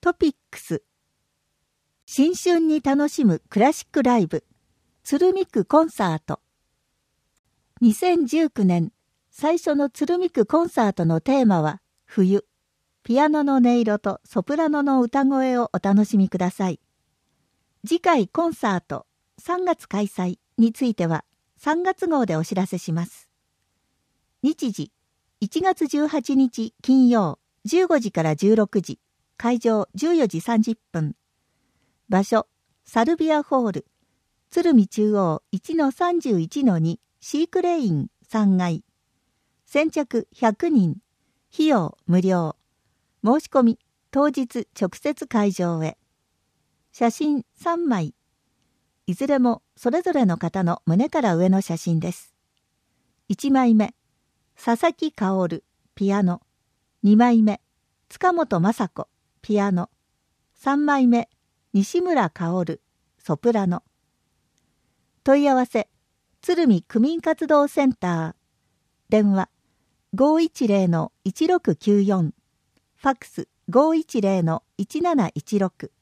トピックス。新春に楽しむクラシックライブ、鶴見区コンサート。2019年最初の鶴見区コンサートのテーマは冬。ピアノの音色とソプラノの歌声をお楽しみください。次回コンサート3月開催については3月号でお知らせします。日時1月18日金曜15時から16時、会場14時30分。場所サルビアホール、鶴見中央 1-31-2 シークレイン3階。先着100人、費用無料。申し込み当日直接会場へ。写真3枚。いずれもそれぞれの方の胸から上の写真です。1枚目、佐々木薫、ピアノ。2枚目、塚本雅子、ピアノ。3枚目、西村薫、ソプラノ。問い合わせ、鶴見区民活動センター。電話、510-1694。ファックス 510-1716